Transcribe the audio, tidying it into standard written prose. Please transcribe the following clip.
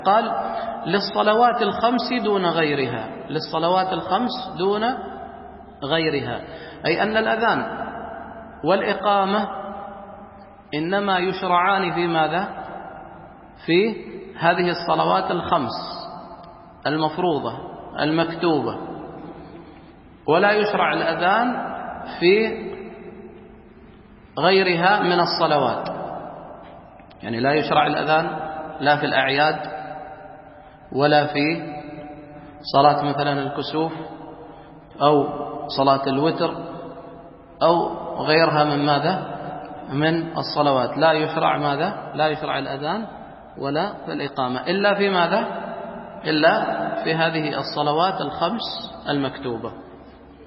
قال للصلوات الخمس دون غيرها، للصلوات الخمس دون غيرها، أي أن الأذان والإقامة إنما يشرعان في ماذا؟ في هذه الصلوات الخمس المفروضة المكتوبة، ولا يشرع الأذان في غيرها من الصلوات. يعني لا يشرع الأذان لا في الأعياد ولا في صلاة مثلا الكسوف أو صلاة الوتر أو غيرها من ماذا؟ من الصلوات. لا يشرع ماذا؟ لا يشرع الأذان ولا في الإقامة إلا في ماذا؟ إلا في هذه الصلوات الخمس المكتوبة.